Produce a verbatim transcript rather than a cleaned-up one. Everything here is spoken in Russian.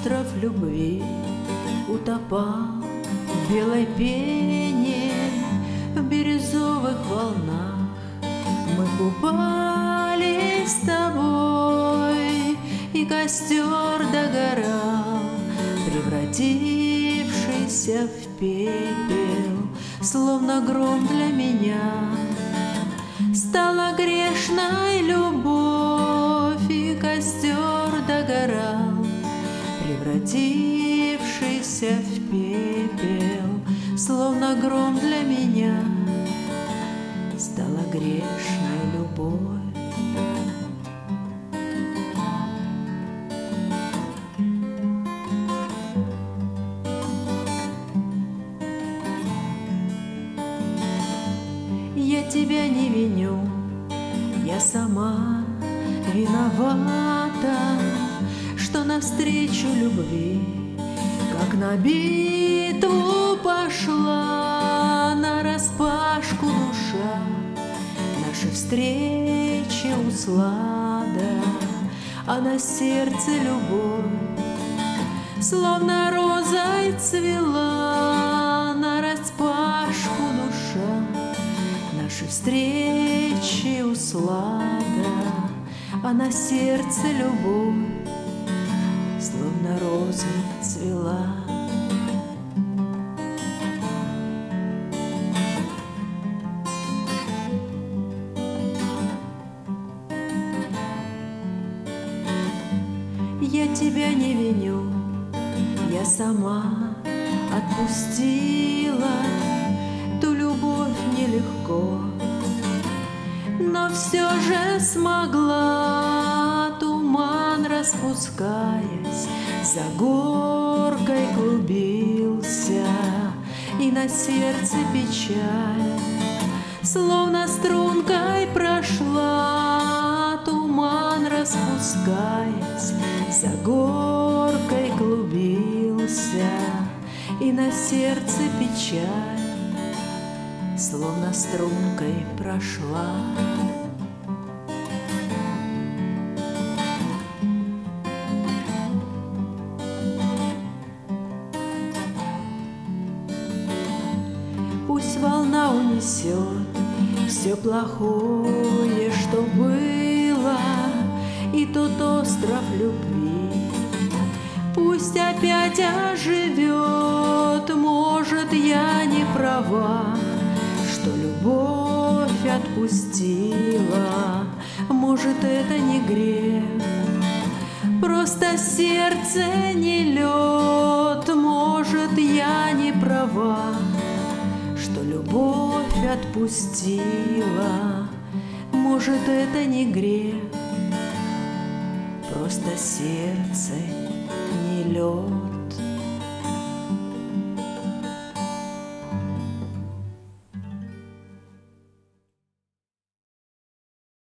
остров любви утопал в белой пене, в бирюзовых волнах. Мы купались с тобой, и костер догорал, превратившийся в пепел, словно гром для меня. Стала грешной любовь, и костер догорал, превратившийся в пепел, словно гром для меня. Стала грешной любовь. Я тебя не виню, я сама виновата, что навстречу любви, как на битву пошла, нараспашку душа. Наши встречи услада, а на сердце любовь, словно розой цвела, нараспашку душа. Наши встречи услада, а на сердце любовь, словно роза цвела. Я тебя не виню, я сама отпустила ту любовь нелегко, но все же смогла. Туман, распускаясь, за горкой клубился, и на сердце печаль словно стрункой прошла. Туман, распускаясь, за горкой клубился, и на сердце печаль словно стрункой прошла. Пусть волна унесет все плохое, что было, и тот остров любви пусть опять оживет. Может, я не права, что любовь отпустила, может, это не грех, просто сердце не лед. Может, я не права, что любовь отпустила, может, это не грех, просто сердце не лед.